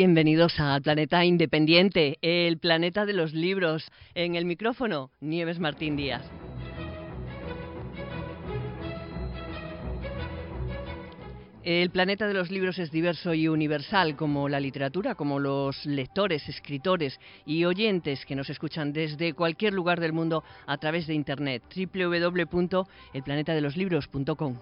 Bienvenidos a Planeta Independiente, el planeta de los libros. En el micrófono, Nieves Martín Díaz. El planeta de los libros es diverso y universal, como la literatura, como los lectores, escritores y oyentes que nos escuchan desde cualquier lugar del mundo a través de Internet, www.elplanetadeloslibros.com.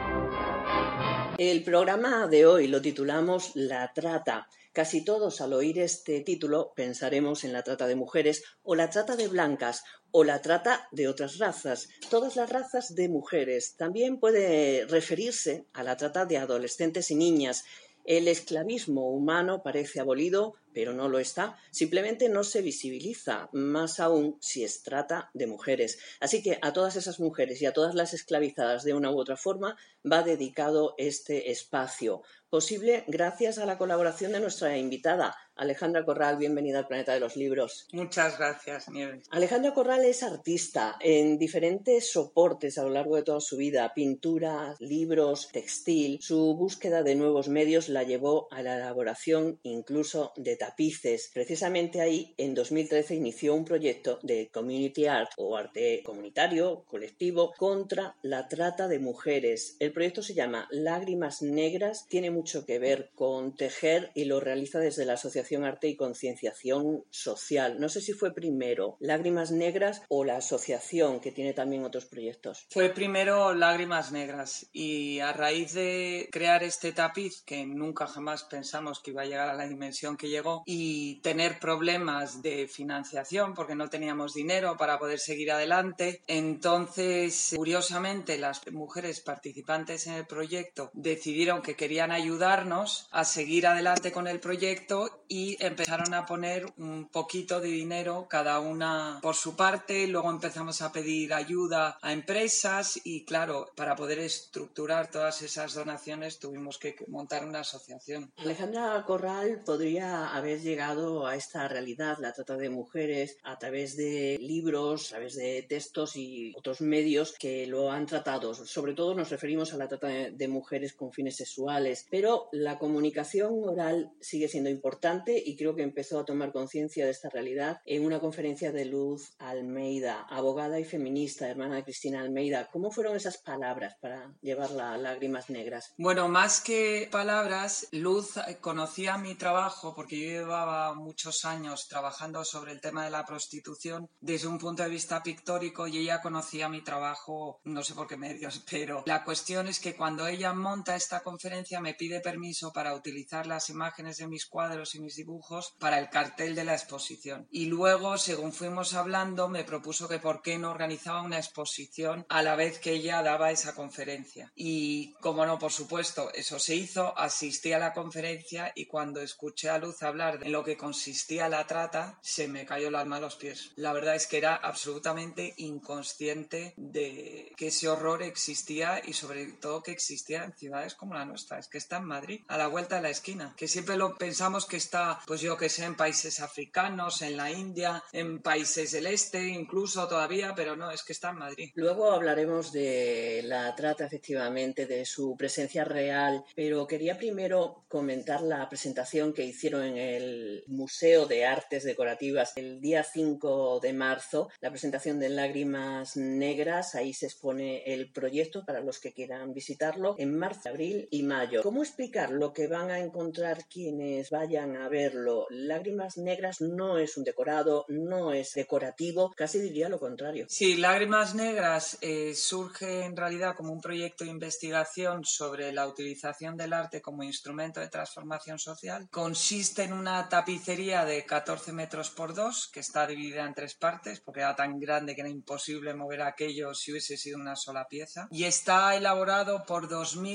El programa de hoy lo titulamos La trata. Casi todos al oír este título pensaremos en la trata de mujeres o la trata de blancas o la trata de otras razas, todas las razas de mujeres. También puede referirse a la trata de adolescentes y niñas. El esclavismo humano parece abolido, pero no lo está. Simplemente no se visibiliza, más aún si se trata de mujeres. Así que a todas esas mujeres y a todas las esclavizadas de una u otra forma va dedicado este espacio. Posible gracias a la colaboración de nuestra invitada, Alejandra Corral. Bienvenida al Planeta de los Libros. Muchas gracias, Nieves. Alejandra Corral es artista en diferentes soportes a lo largo de toda su vida: pintura, libros, textil. Su búsqueda de nuevos medios la llevó a la elaboración incluso de tapices. Precisamente ahí, en 2013, inició un proyecto de community art o arte comunitario, colectivo, contra la trata de mujeres. El proyecto se llama Lágrimas Negras, tiene mucho que ver con tejer y lo realiza desde la Asociación Arte y Concienciación Social. No sé si fue primero Lágrimas Negras o la asociación, que tiene también otros proyectos. Fue primero Lágrimas Negras, y a raíz de crear este tapiz, que nunca jamás pensamos que iba a llegar a la dimensión que llegó, y tener problemas de financiación porque no teníamos dinero para poder seguir adelante, entonces curiosamente las mujeres participantes en el proyecto decidieron que querían ayudarnos a seguir adelante con el proyecto y empezaron a poner un poquito de dinero cada una por su parte. Luego empezamos a pedir ayuda a empresas y, claro, para poder estructurar todas esas donaciones tuvimos que montar una asociación. Alejandra Corral podría haber llegado a esta realidad, la trata de mujeres, a través de libros, a través de textos y otros medios que lo han tratado. Sobre todo nos referimos a la trata de mujeres con fines sexuales, pero la comunicación oral sigue siendo importante y creo que empezó a tomar conciencia de esta realidad en una conferencia de Luz Almeida, abogada y feminista, hermana de Cristina Almeida. ¿Cómo fueron esas palabras para llevarla a Lágrimas Negras? Bueno, más que palabras, Luz conocía mi trabajo porque yo llevaba muchos años trabajando sobre el tema de la prostitución desde un punto de vista pictórico, y ella conocía mi trabajo, no sé por qué medios, pero la cuestión es que cuando ella monta esta conferencia me pide permiso para utilizar las imágenes de mis cuadros y mis dibujos para el cartel de la exposición. Y luego, según fuimos hablando, me propuso que por qué no organizaba una exposición a la vez que ella daba esa conferencia. Y como no, por supuesto, eso se hizo, asistí a la conferencia, y cuando escuché a Luz hablar de lo que consistía la trata, se me cayó el alma a los pies. La verdad es que era absolutamente inconsciente de que ese horror existía, y sobre todo que existía en ciudades como la nuestra. Es que está en Madrid, a la vuelta de la esquina, que siempre lo pensamos que está, pues yo que sé, en países africanos, en la India, en países del este incluso todavía, pero no, es que está en Madrid. Luego hablaremos de la trata, efectivamente, de su presencia real, pero quería primero comentar la presentación que hicieron en el Museo de Artes Decorativas el día 5 de marzo, la presentación de Lágrimas Negras. Ahí se expone el proyecto para los que quieran visitarlo en marzo, abril y mayo. ¿Cómo explicar lo que van a encontrar quienes vayan a verlo? Lágrimas Negras no es un decorado, no es decorativo, casi diría lo contrario. Sí, Lágrimas Negras surge en realidad como un proyecto de investigación sobre la utilización del arte como instrumento de transformación social. Consiste en una tapicería de 14 metros por 2 que está dividida en 3 partes porque era tan grande que era imposible mover aquello si hubiese sido una sola pieza, y está elaborado por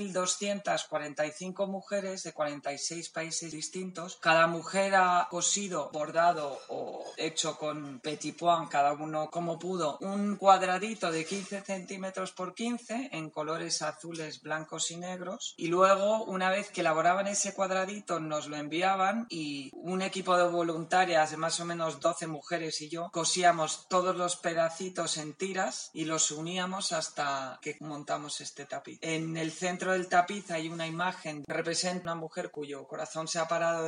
2.245 mujeres de 46 países distintos. Cada mujer ha cosido, bordado o hecho con petit point, cada uno como pudo, un cuadradito de 15 centímetros por 15 en colores azules, blancos y negros, y luego, una vez que elaboraban ese cuadradito, nos lo enviaban, y un equipo de voluntarias de más o menos 12 mujeres y yo cosíamos todos los pedacitos en tiras y los uníamos hasta que montamos este tapiz. En el centro del tapiz hay una imagen que representa una mujer cuyo corazón se ha parado de dolor,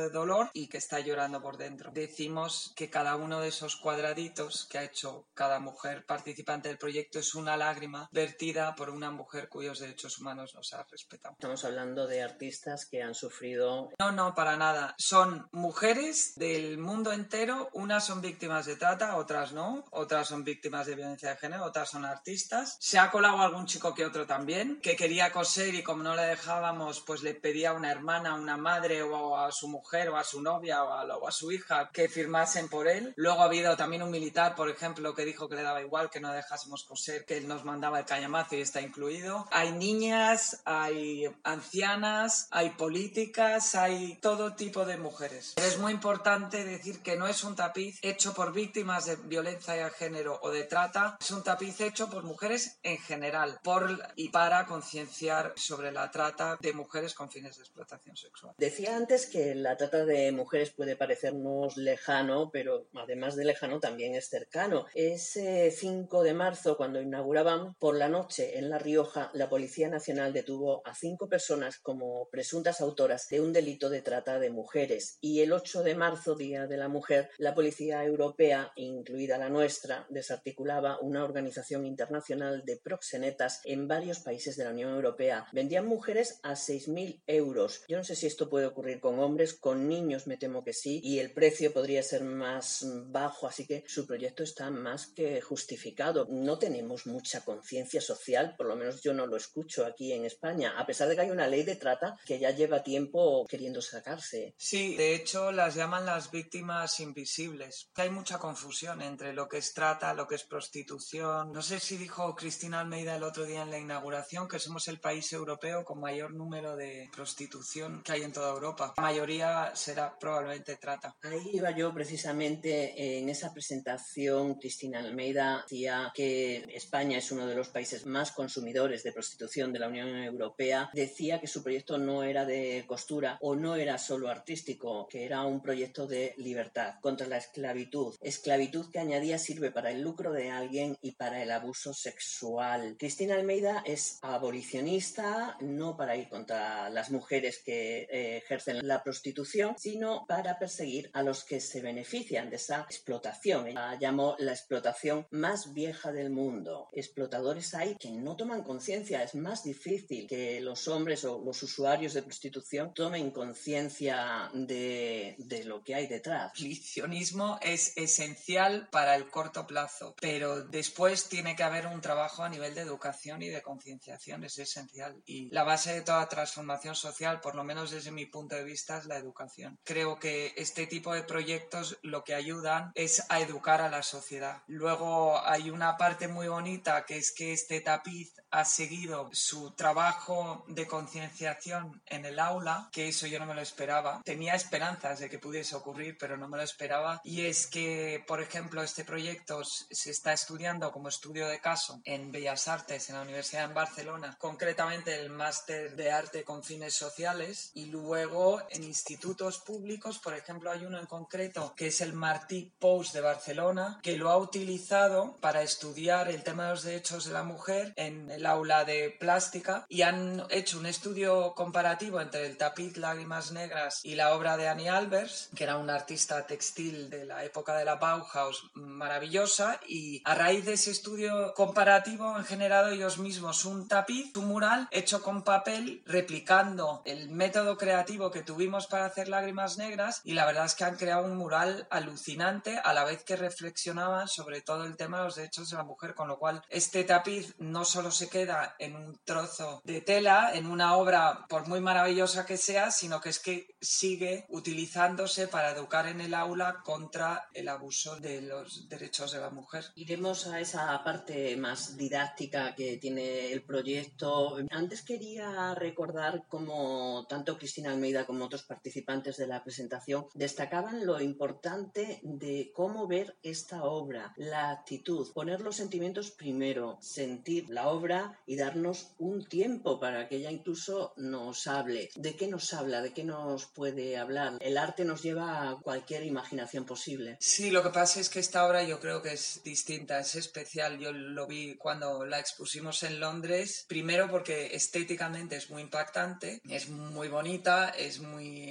dolor y que está llorando por dentro. Decimos que cada uno de esos cuadraditos que ha hecho cada mujer participante del proyecto es una lágrima vertida por una mujer cuyos derechos humanos nos ha respetado. Estamos hablando de artistas que han sufrido... No, para nada. Son mujeres del mundo entero. Unas son víctimas de trata, otras no. Otras son víctimas de violencia de género, otras son artistas. Se ha colado algún chico que otro también, que quería coser y como no le dejábamos, pues le pedía a una hermana, a una madre o a su mujer o a su novia o a su hija que firmasen por él. Luego ha habido también un militar, por ejemplo, que dijo que le daba igual que no dejásemos coser, que él nos mandaba el cañamazo y está incluido. Hay niñas, hay ancianas, hay políticas, hay todo tipo de mujeres. Es muy importante decir que no es un tapiz hecho por víctimas de violencia de género o de trata, es un tapiz hecho por mujeres en general, por y para concienciar sobre la trata de mujeres con fines de explotación sexual. Decía antes que la trata de mujeres puede parecernos lejano, pero además de lejano también es cercano. Ese 5 de marzo, cuando inauguraban por la noche en La Rioja, la Policía Nacional detuvo a 5 personas como presuntas autoras de un delito de trata de mujeres. Y el 8 de marzo, Día de la Mujer, la Policía Europea, incluida la nuestra, desarticulaba una organización internacional de proxenetas en varios países de la Unión Europea. Vendían mujeres a 6.000 euros. Yo no sé si esto puede ocurrir con hombres, con niños me temo que sí, y el precio podría ser más bajo, así que su proyecto está más que justificado. No tenemos mucha conciencia social, por lo menos yo no lo escucho aquí en España, a pesar de que hay una ley de trata que ya lleva tiempo queriendo sacarse. Sí, de hecho las llaman las víctimas invisibles. Hay mucha confusión entre lo que es trata, lo que es prostitución. No sé si dijo Cristina Almeida el otro día en la inauguración que somos el país europeo con mayor número de prostitución que hay en toda Europa. La mayoría será probablemente trata. Ahí iba yo precisamente en esa presentación. Cristina Almeida decía que España es uno de los países más consumidores de prostitución de la Unión Europea. Decía que su proyecto no era de costura o no era solo artístico, que era un proyecto de libertad contra la esclavitud. Esclavitud que añadía sirve para el lucro de alguien y para el abuso sexual. Cristina Almeida es abolicionista, no para ir contra las mujeres que ejercen la prostitución, sino para perseguir a los que se benefician de esa explotación. Ella llamó la explotación más vieja del mundo. Explotadores hay que no toman conciencia. Es más difícil que los hombres o los usuarios de prostitución tomen conciencia de lo que hay detrás. El abolicionismo es esencial para el corto plazo, pero después tiene que haber un trabajo a nivel de educación y de concienciación, es esencial. Y la base de toda transformación social, por lo menos desde mi punto de vista, es la educación. Creo que este tipo de proyectos lo que ayudan es a educar a la sociedad. Luego hay una parte muy bonita que es que este tapiz ha seguido su trabajo de concienciación en el aula, que eso yo no me lo esperaba. Tenía esperanzas de que pudiese ocurrir, pero no me lo esperaba. Y es que, por ejemplo, este proyecto se está estudiando como estudio de caso en Bellas Artes en la Universidad de Barcelona, concretamente el máster de arte con fines sociales, y luego en institutos públicos, por ejemplo, hay uno en concreto que es el Martí Pous de Barcelona, que lo ha utilizado para estudiar el tema de los derechos de la mujer en el aula de plástica y han hecho un estudio comparativo entre el tapiz Lágrimas Negras y la obra de Annie Albers, que era una artista textil de la época de la Bauhaus maravillosa, y a raíz de ese estudio comparativo han generado ellos mismos un tapiz, un mural hecho con papel, replicando el método creativo que tuvimos para hacer Lágrimas Negras, y la verdad es que han creado un mural alucinante a la vez que reflexionaban sobre todo el tema de los derechos de la mujer, con lo cual este tapiz no solo se queda en un trozo de tela, en una obra por muy maravillosa que sea, sino que es que sigue utilizándose para educar en el aula contra el abuso de los derechos de la mujer. Iremos a esa parte más didáctica que tiene el proyecto. Antes quería recordar cómo tanto Cristina Almeida como otros participantes de la presentación destacaban lo importante de cómo ver esta obra, la actitud, poner los sentimientos primero, sentir la obra y darnos un tiempo para que ella incluso nos hable. ¿De qué nos habla? ¿De qué nos puede hablar? El arte nos lleva a cualquier imaginación posible. Sí, lo que pasa es que esta obra yo creo que es distinta, es especial. Yo lo vi cuando la expusimos en Londres, primero porque estéticamente es muy impactante, es muy bonita, es muy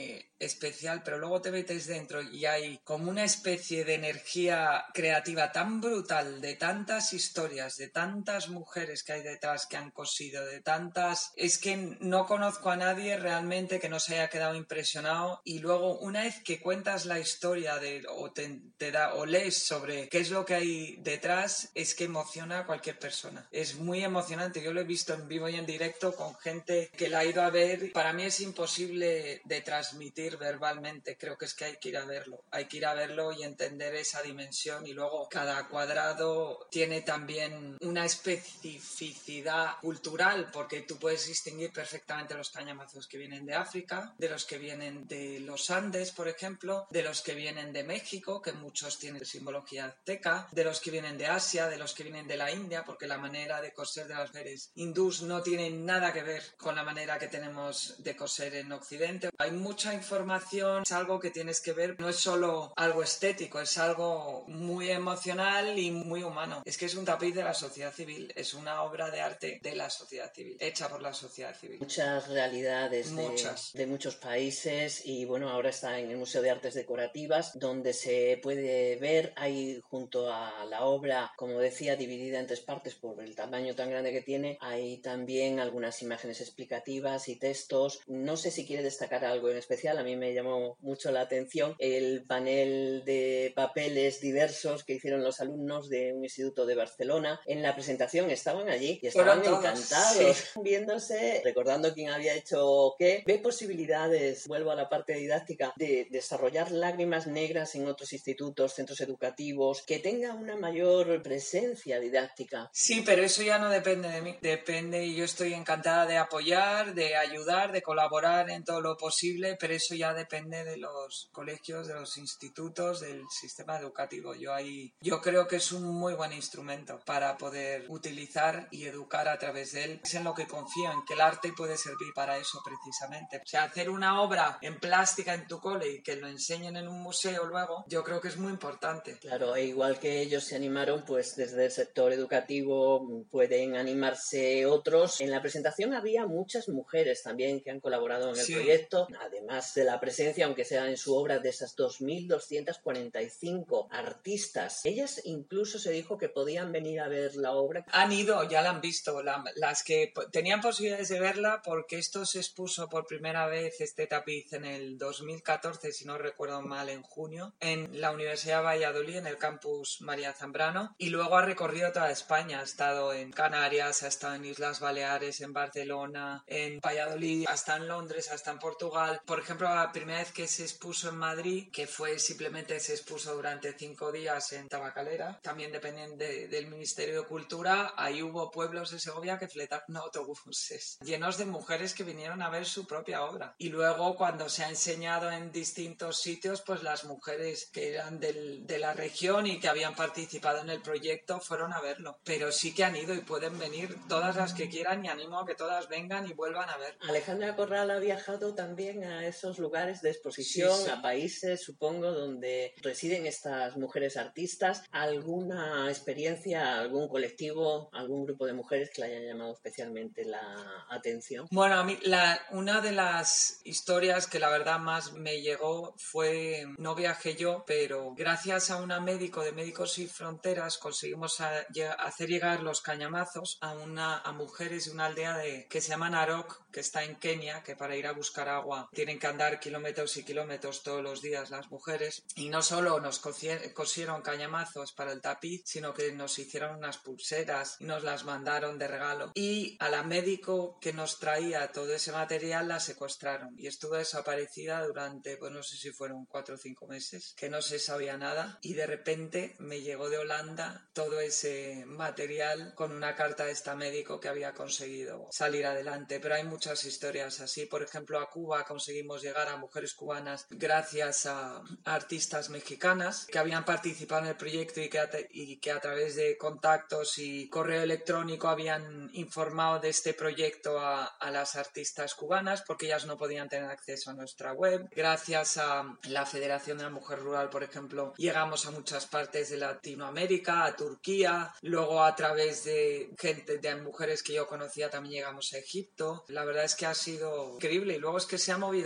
especial, pero luego te metes dentro y hay como una especie de energía creativa tan brutal, de tantas historias, de tantas mujeres que hay detrás que han cosido, de tantas... Es que no conozco a nadie realmente que no se haya quedado impresionado, y luego una vez que cuentas la historia o lees sobre qué es lo que hay detrás, es que emociona a cualquier persona. Es muy emocionante. Yo lo he visto en vivo y en directo con gente que la ha ido a ver. Para mí es imposible de transmitir verbalmente. Creo que es que hay que ir a verlo. Hay que ir a verlo y entender esa dimensión, y luego cada cuadrado tiene también una especificidad cultural, porque tú puedes distinguir perfectamente los cañamazos que vienen de África, de los que vienen de los Andes, por ejemplo, de los que vienen de México, que muchos tienen simbología azteca, de los que vienen de Asia, de los que vienen de la India, porque la manera de coser de las mujeres hindús no tiene nada que ver con la manera que tenemos de coser en Occidente. Hay mucha información, es algo que tienes que ver, no es solo algo estético, es algo muy emocional y muy humano. Es que es un tapiz de la sociedad civil, es una obra de arte de la sociedad civil, hecha por la sociedad civil. Muchas realidades de muchos países, y bueno, ahora está en el Museo de Artes Decorativas, donde se puede ver, hay junto a la obra, como decía, dividida en 3 partes por el tamaño tan grande que tiene, hay también algunas imágenes explicativas y textos. No sé si quiere destacar algo en especial. A mí me llamó mucho la atención el panel de papeles diversos que hicieron los alumnos de un instituto de Barcelona. En la presentación estaban allí y estaban encantados, sí, viéndose, recordando quién había hecho qué. Ve posibilidades, vuelvo a la parte didáctica, de desarrollar lágrimas negras en otros institutos, centros educativos, que tenga una mayor presencia didáctica. Sí, pero eso ya no depende de mí. Depende, y yo estoy encantada de apoyar, de ayudar, de colaborar en todo lo posible, pero eso ya depende de los colegios, de los institutos, del sistema educativo. Yo creo que es un muy buen instrumento para poder utilizar y educar a través de él. Es en lo que confío, en que el arte puede servir para eso precisamente. O sea, hacer una obra en plástica en tu cole y que lo enseñen en un museo luego, yo creo que es muy importante. Claro, e igual que ellos se animaron, pues desde el sector educativo pueden animarse otros. En la presentación había muchas mujeres también que han colaborado en el proyecto, además de la presencia, aunque sea en su obra, de esas 2.245 artistas. Ellas incluso se dijo que podían venir a ver la obra. Han ido, ya la han visto, las que tenían posibilidades de verla, porque esto se expuso por primera vez, este tapiz, en el 2014, si no recuerdo mal, en junio, en la Universidad de Valladolid, en el campus María Zambrano, y luego ha recorrido toda España. Ha estado en Canarias, ha estado en Islas Baleares, en Barcelona, en Valladolid, hasta en Londres, hasta en Portugal. Por ejemplo, la primera vez que se expuso en Madrid, que fue simplemente se expuso durante 5 días en Tabacalera, también dependiente del Ministerio de Cultura, ahí hubo pueblos de Segovia que fletaron autobuses llenos de mujeres que vinieron a ver su propia obra. Y luego, cuando se ha enseñado en distintos sitios, pues las mujeres que eran de la región y que habían participado en el proyecto fueron a verlo. Pero sí que han ido y pueden venir todas las que quieran, y animo a que todas vengan y vuelvan a ver. Alejandra Corral ha viajado también a esos lugares de exposición, sí, a países, supongo, donde residen estas mujeres artistas. ¿Alguna experiencia, algún colectivo, algún grupo de mujeres que le haya llamado especialmente la atención? Bueno, a mí una de las historias que la verdad más me llegó fue, no viajé yo, pero gracias a una médico de Médicos Sin Fronteras conseguimos hacer llegar los cañamazos a mujeres de una aldea que se llama Narok, que está en Kenia, que para ir a buscar agua tienen que andar kilómetros y kilómetros todos los días las mujeres. Y no solo nos cosieron cañamazos para el tapiz, sino que nos hicieron unas pulseras y nos las mandaron de regalo. Y a la médico que nos traía todo ese material la secuestraron y estuvo desaparecida durante, pues no sé si fueron 4 o 5 meses, que no se sabía nada, y de repente me llegó de Holanda todo ese material con una carta de esta médico que había conseguido salir adelante. Pero hay muchas historias así. Por ejemplo, a Cuba conseguimos llegar a mujeres cubanas gracias a artistas mexicanas que habían participado en el proyecto y que a través de contactos y correo electrónico habían informado de este proyecto a las artistas cubanas, porque ellas no podían tener acceso a nuestra web. Gracias a la Federación de la Mujer Rural, por ejemplo, llegamos a muchas partes de Latinoamérica, a Turquía. Luego, a través de gente, de mujeres que yo conocía, también llegamos a Egipto. La verdad es que ha sido increíble, y luego es que se ha movido solo.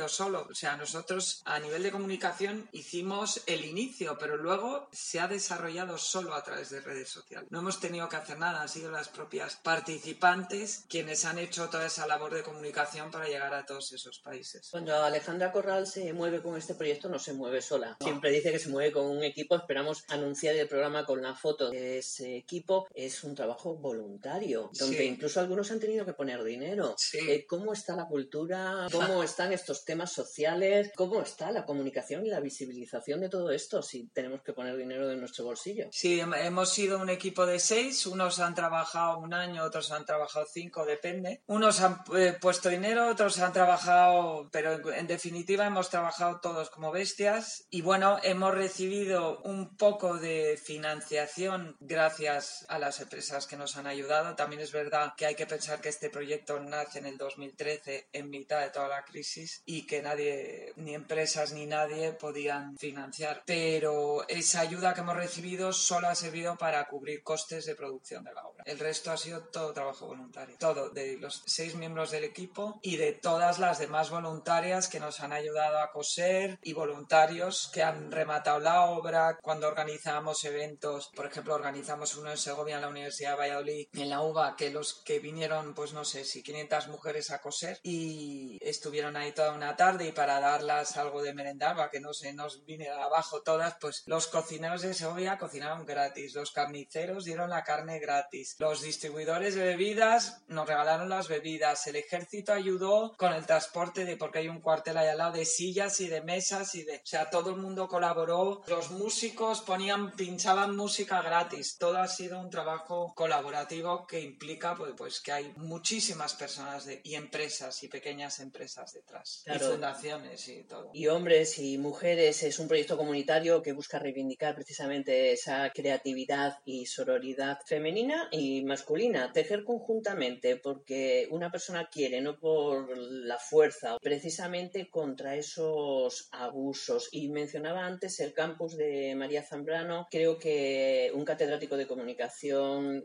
O sea, nosotros a nivel de comunicación hicimos el inicio, pero luego se ha desarrollado solo a través de redes sociales. No hemos tenido que hacer nada, han sido las propias participantes quienes han hecho toda esa labor de comunicación para llegar a todos esos países. Cuando Alejandra Corral se mueve con este proyecto, no se mueve sola. Siempre dice que se mueve con un equipo. Esperamos anunciar el programa con la foto de ese equipo. Es un trabajo voluntario, donde incluso algunos han tenido que poner dinero. ¿Cómo está la cultura? ¿Cómo están estos temas sociales? ¿Cómo está la comunicación y la visibilización de todo esto si tenemos que poner dinero de nuestro bolsillo? Sí, hemos sido un equipo de 6. Unos han trabajado 1 año, otros han trabajado 5, depende. Unos han puesto dinero, otros han trabajado, pero en definitiva hemos trabajado todos como bestias. Y bueno, hemos recibido un poco de financiación gracias a las empresas que nos han ayudado. También es verdad que hay que pensar que este proyecto nace en el 2013, en mitad de toda la crisis, y que nadie, ni empresas ni nadie, podían financiar. Pero esa ayuda que hemos recibido solo ha servido para cubrir costes de producción de la obra. El resto ha sido todo trabajo voluntario. Todo, de los 6 miembros del equipo y de todas las demás voluntarias que nos han ayudado a coser y voluntarios que han rematado la obra. Cuando organizamos eventos, por ejemplo, organizamos uno en Segovia en la Universidad de Valladolid, en la UBA, que los que vinieron, pues no sé, si 500 mujeres a coser y estuvieron ahí toda una tarde, y para darlas algo de merendar, para que no se nos viniera abajo todas, pues los cocineros de Segovia cocinaron gratis, los carniceros dieron la carne gratis, los distribuidores de bebidas nos regalaron las bebidas, el ejército ayudó con el transporte porque hay un cuartel ahí al lado, de sillas y de mesas o sea, todo el mundo colaboró, los músicos pinchaban música gratis. Todo ha sido un trabajo colaborativo que implica pues que hay muchísimas personas y empresas y pequeñas empresas detrás, claro, y fundaciones y todo. Y hombres y mujeres, es un proyecto comunitario que busca reivindicar precisamente esa creatividad y sororidad femenina y masculina, tejer conjuntamente, porque una persona quiere, no por la fuerza, precisamente contra esos abusos. Y mencionaba antes el campus de María Zambrano. Creo que un catedrático de comunicación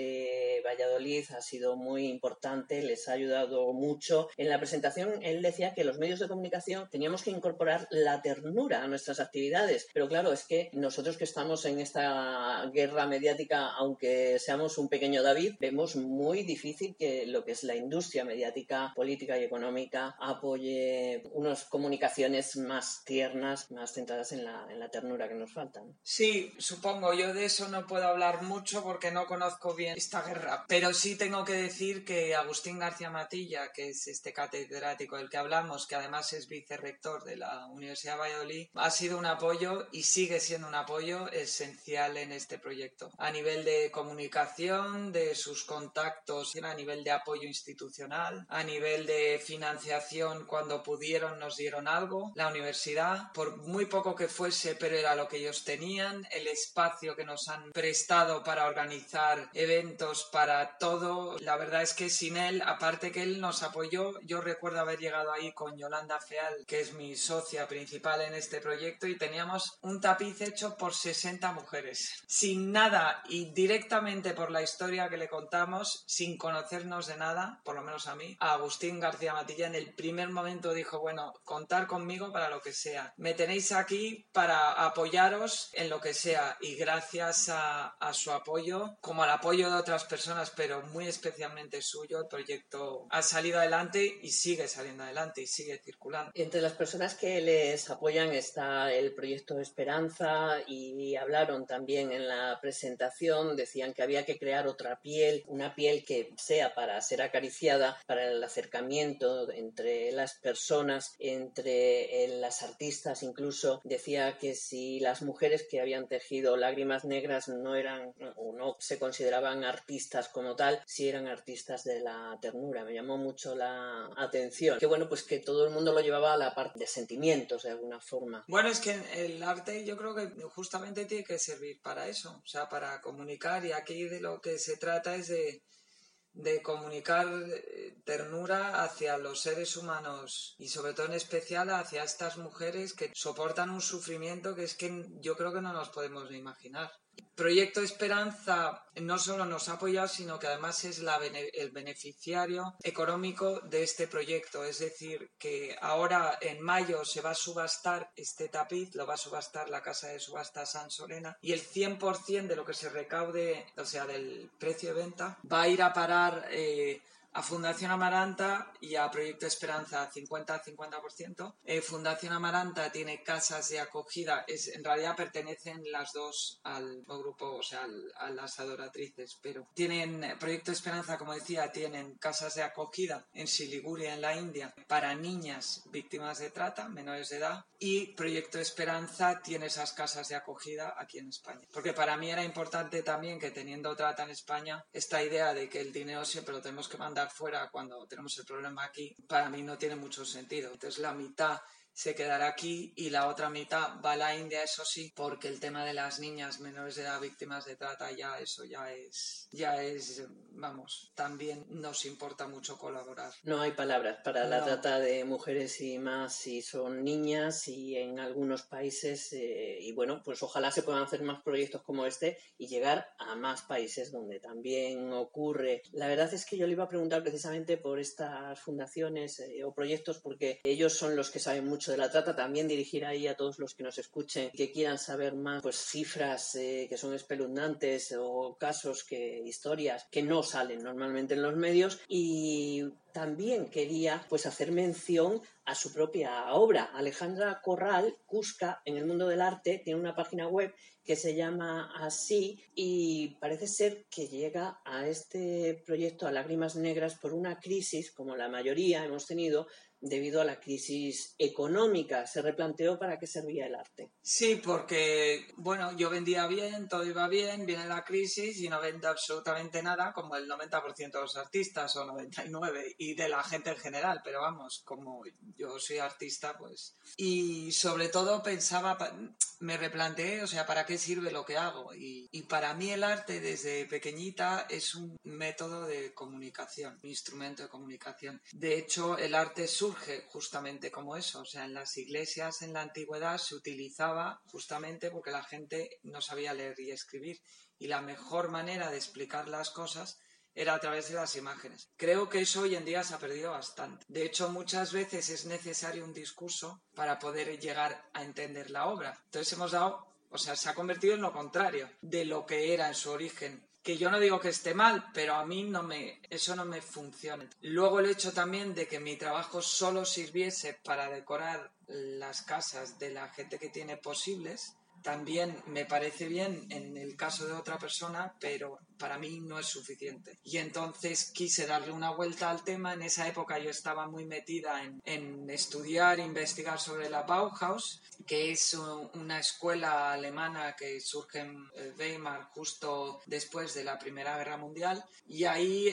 de Valladolid ha sido muy importante, les ha ayudado mucho. En la presentación él decía que los medios de comunicación teníamos que incorporar la ternura a nuestras actividades, pero claro, es que nosotros que estamos en esta guerra mediática, aunque seamos un pequeño David, vemos muy difícil que lo que es la industria mediática, política y económica apoye unas comunicaciones más tiernas, más centradas en la ternura que nos faltan. Sí, supongo, yo de eso no puedo hablar mucho porque no conozco bien esta guerra, pero sí tengo que decir que Agustín García Matilla, que es este catedrático del que hablamos, que además es vicerrector de la Universidad de Valladolid, ha sido un apoyo y sigue siendo un apoyo esencial en este proyecto. A nivel de comunicación, de sus contactos, a nivel de apoyo institucional, a nivel de financiación, cuando pudieron nos dieron algo. La universidad, por muy poco que fuese, pero era lo que ellos tenían, el espacio que nos han prestado para organizar eventos, para todo. La verdad es que sin él, aparte que él nos apoyó, yo recuerdo haber llegado ahí con Yolanda Feal, que es mi socia principal en este proyecto, y teníamos un tapiz hecho por 60 mujeres, sin nada, y directamente por la historia que le contamos, sin conocernos de nada, por lo menos a mí. A Agustín García Matilla en el primer momento dijo, bueno, contar conmigo para lo que sea, me tenéis aquí para apoyaros en lo que sea, y gracias a su apoyo, como al apoyo de otras personas, pero muy especialmente suyo, el proyecto ha salido adelante y sigue saliendo adelante y sigue circulando. Entre las personas que les apoyan está el proyecto Esperanza, y hablaron también en la presentación, decían que había que crear otra piel, una piel que sea para ser acariciada, para el acercamiento entre las personas, entre las artistas. Incluso decía que si las mujeres que habían tejido Lágrimas Negras no eran o no se consideraban artistas como tal, sí eran artistas de la ternura. Me llamó mucho la atención. Que bueno, pues que todo el mundo lo llevaba a la parte de sentimientos de alguna forma. Bueno, es que el arte yo creo que justamente tiene que servir para eso, o sea, para comunicar, y aquí de lo que se trata es de comunicar ternura hacia los seres humanos y sobre todo en especial hacia estas mujeres que soportan un sufrimiento que es que yo creo que no nos podemos ni imaginar. Proyecto Esperanza no solo nos ha apoyado, sino que además es el beneficiario económico de este proyecto. Es decir, que ahora en mayo se va a subastar este tapiz, lo va a subastar la casa de subastas San Sorena, y el 100% de lo que se recaude, o sea, del precio de venta, va a ir a parar a Fundación Amaranta y a Proyecto Esperanza 50-50%. Fundación Amaranta tiene casas de acogida, en realidad pertenecen las dos al grupo, o sea, a las adoratrices, pero tienen Proyecto Esperanza, como decía, tienen casas de acogida en Siliguri, en la India, para niñas víctimas de trata, menores de edad, y Proyecto Esperanza tiene esas casas de acogida aquí en España. Porque para mí era importante también que, teniendo trata en España, esta idea de que el dinero siempre lo tenemos que mandar fuera cuando tenemos el problema aquí, para mí no tiene mucho sentido. Entonces la mitad se quedará aquí y la otra mitad va a la India, eso sí, porque el tema de las niñas menores de edad víctimas de trata, ya es, vamos, también nos importa mucho colaborar. No hay palabras para la trata de mujeres, y más si son niñas, y en algunos países, y bueno, pues ojalá se puedan hacer más proyectos como este y llegar a más países donde también ocurre. La verdad es que yo le iba a preguntar precisamente por estas fundaciones o proyectos, porque ellos son los que saben mucho de la trata. También dirigir ahí a todos los que nos escuchen, que quieran saber más, pues cifras que son espeluznantes, o casos, historias que no salen normalmente en los medios. Y también quería pues hacer mención a su propia obra. Alejandra Corral, Cusca en el mundo del arte, tiene una página web que se llama así, y parece ser que llega a este proyecto, a Lágrimas Negras, por una crisis, como la mayoría hemos tenido, debido a la crisis económica. Se replanteó para qué servía el arte. Sí, porque, bueno, yo vendía bien, todo iba bien, viene la crisis y no vendo absolutamente nada, como el 90% de los artistas, o 99%, y de la gente en general, pero vamos, como yo soy artista, pues... Y sobre todo me replanteé, o sea, ¿para qué sirve lo que hago? Y para mí el arte desde pequeñita es un método de comunicación, un instrumento de comunicación. De hecho, el arte surge justamente como eso, o sea, en las iglesias en la antigüedad se utilizaba justamente porque la gente no sabía leer y escribir, y la mejor manera de explicar las cosas era a través de las imágenes. Creo que eso hoy en día se ha perdido bastante. De hecho, muchas veces es necesario un discurso para poder llegar a entender la obra. Entonces se ha convertido en lo contrario de lo que era en su origen. Que yo no digo que esté mal, pero a mí eso no me funciona. Luego el hecho también de que mi trabajo solo sirviese para decorar las casas de la gente que tiene posibles, también me parece bien en el caso de otra persona, pero para mí no es suficiente. Y entonces quise darle una vuelta al tema. En esa época yo estaba muy metida en estudiar, investigar sobre la Bauhaus, que es una escuela alemana que surge en Weimar justo después de la Primera Guerra Mundial. Y ahí,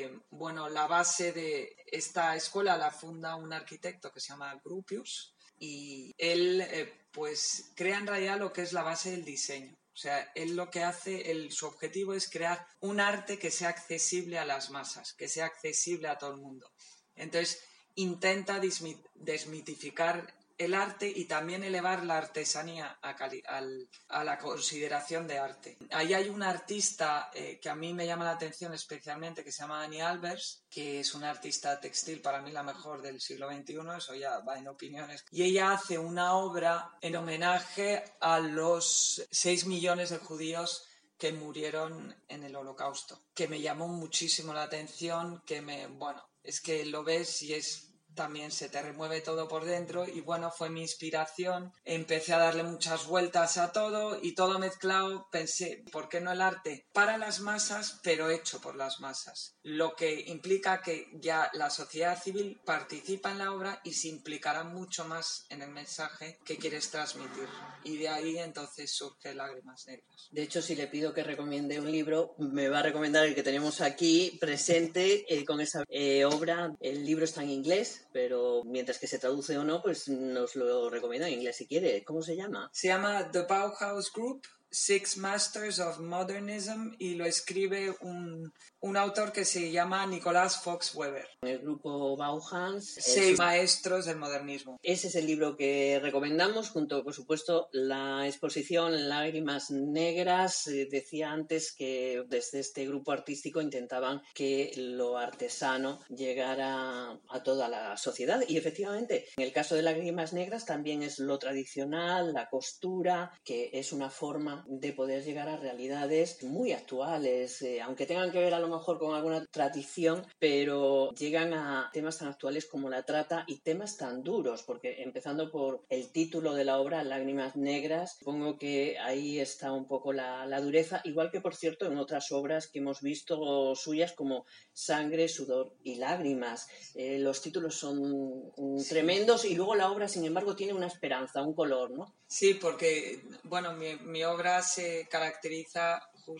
la base de esta escuela la funda un arquitecto que se llama Gropius, y él pues crea en realidad lo que es la base del diseño. O sea, él lo que hace, su objetivo es crear un arte que sea accesible a las masas, que sea accesible a todo el mundo. Entonces, intenta desmitificar el arte y también elevar la artesanía a la consideración de arte. Ahí hay una artista que a mí me llama la atención especialmente, que se llama Annie Albers, que es una artista textil para mí la mejor del siglo XXI, eso ya va en opiniones. Y ella hace una obra en homenaje a los 6 millones de judíos que murieron en el Holocausto, que me llamó muchísimo la atención, es que lo ves y también se te remueve todo por dentro, y fue mi inspiración. Empecé a darle muchas vueltas a todo, y todo mezclado pensé, ¿por qué no el arte para las masas, pero hecho por las masas? Lo que implica que ya la sociedad civil participa en la obra y se implicará mucho más en el mensaje que quieres transmitir. Y de ahí entonces surge Lágrimas Negras. De hecho, si le pido que recomiende un libro, me va a recomendar el que tenemos aquí presente con esa obra. El libro está en inglés, pero mientras que se traduce o no, pues nos lo recomienda en inglés si quiere. ¿Cómo se llama? Se llama The Bauhaus Group. Six Masters of Modernism y lo escribe un autor que se llama Nicolás Fox-Weber. El grupo Bauhaus. 6 maestros del modernismo. Ese es el libro que recomendamos, junto, por supuesto, la exposición Lágrimas Negras. Decía antes que desde este grupo artístico intentaban que lo artesano llegara a toda la sociedad. Y efectivamente, en el caso de Lágrimas Negras también es lo tradicional, la costura, que es una forma de poder llegar a realidades muy actuales, aunque tengan que ver a lo mejor con alguna tradición, pero llegan a temas tan actuales como la trata y temas tan duros, porque empezando por el título de la obra, Lágrimas Negras, supongo que ahí está un poco la dureza, igual que, por cierto, en otras obras que hemos visto suyas como Sangre, Sudor y Lágrimas. Los títulos son tremendos y luego la obra, sin embargo, tiene una esperanza, un color, ¿no? Sí, porque, bueno, mi obra se caracteriza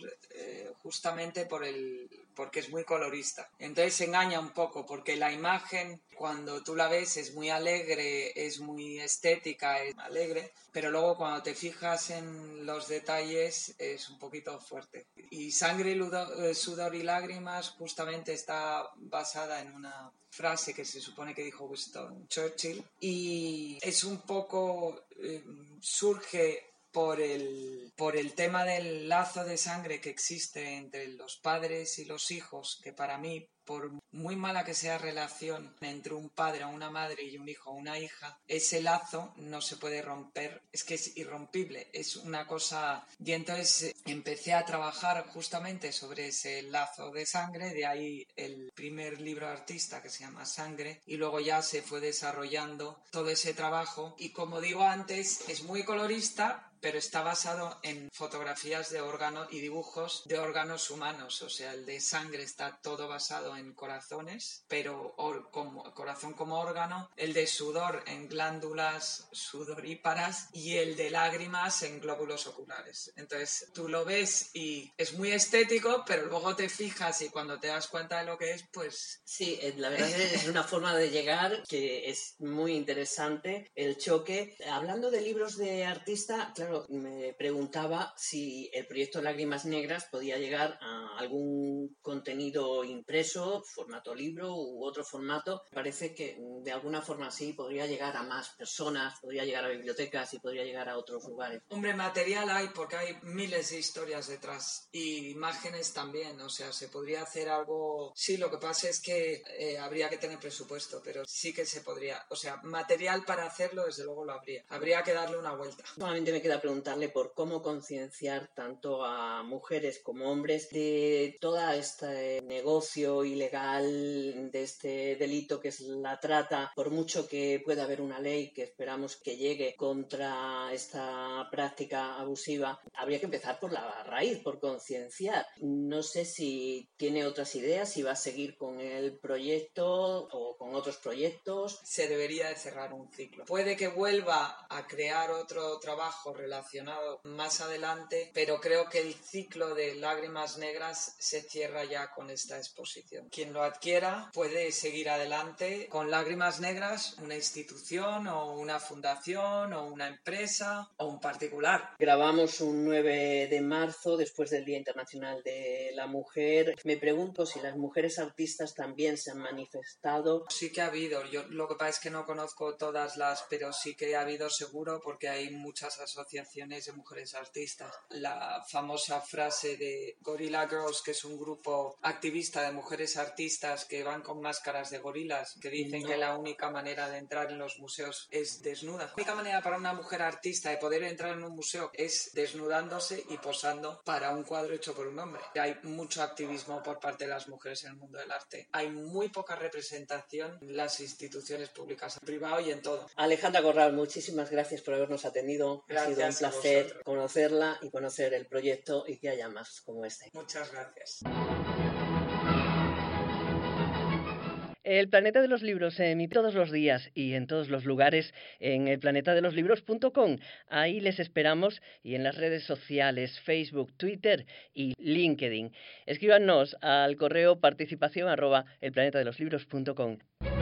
justamente porque es muy colorista. Entonces se engaña un poco, porque la imagen, cuando tú la ves, es muy alegre, es muy estética, es alegre, pero luego cuando te fijas en los detalles es un poquito fuerte. Y Sangre, Sudor y Lágrimas justamente está basada en una frase que se supone que dijo Winston Churchill y es un poco surge por el tema del lazo de sangre que existe entre los padres y los hijos, que para mí, por muy mala que sea relación entre un padre o una madre y un hijo o una hija, ese lazo no se puede romper, es que es irrompible, es una cosa... Y entonces empecé a trabajar justamente sobre ese lazo de sangre, de ahí el primer libro artista que se llama Sangre, y luego ya se fue desarrollando todo ese trabajo, y como digo antes, es muy colorista, pero está basado en fotografías de órgano y dibujos de órganos humanos. O sea, el de Sangre está todo basado en corazones, pero corazón como órgano. El de Sudor en glándulas sudoríparas y el de Lágrimas en glóbulos oculares. Entonces, tú lo ves y es muy estético, pero luego te fijas y cuando te das cuenta de lo que es, pues... Sí, la verdad es una forma de llegar que es muy interesante, el choque. Hablando de libros de artista, claro, me preguntaba si el proyecto Lágrimas Negras podía llegar a algún contenido impreso, formato libro u otro formato. Parece que de alguna forma sí podría llegar a más personas, podría llegar a bibliotecas y podría llegar a otros lugares. Hombre, material hay porque hay miles de historias detrás y imágenes también, o sea, se podría hacer algo... Sí, lo que pasa es que habría que tener presupuesto, pero sí que se podría, o sea, material para hacerlo desde luego lo habría que darle una vuelta. Solamente me queda preguntarle por cómo concienciar tanto a mujeres como hombres de todo este negocio ilegal, de este delito que es la trata, por mucho que pueda haber una ley que esperamos que llegue contra esta práctica abusiva, habría que empezar por la raíz, por concienciar. No sé si tiene otras ideas, si va a seguir con el proyecto o con otros proyectos. Se debería de cerrar un ciclo. Puede que vuelva a crear otro trabajo relacionado más adelante, pero creo que el ciclo de Lágrimas Negras se cierra ya con esta exposición. Quien lo adquiera puede seguir adelante con Lágrimas Negras, una institución o una fundación o una empresa o un particular. Grabamos un 9 de marzo, después del Día Internacional de la Mujer. Me pregunto si las mujeres artistas también se han manifestado. Sí que ha habido, yo lo que pasa es que no conozco todas pero sí que ha habido seguro porque hay muchas asociaciones de mujeres artistas. La famosa frase de Gorilla Girls, que es un grupo activista de mujeres artistas que van con máscaras de gorilas, que dicen que la única manera de entrar en los museos es desnuda. La única manera para una mujer artista de poder entrar en un museo es desnudándose y posando para un cuadro hecho por un hombre. Hay mucho activismo por parte de las mujeres en el mundo del arte. Hay muy poca representación en las instituciones públicas, en privado y en todo. Alejandra Corral, muchísimas gracias por habernos atendido. Gracias, ha sido un placer conocerla y conocer el proyecto y que haya más como este. Muchas gracias. El Planeta de los Libros se emite todos los días y en todos los lugares en elplanetadeloslibros.com. Ahí les esperamos y en las redes sociales Facebook, Twitter y LinkedIn. Escríbanos al correo participación@elplanetadeloslibros.com.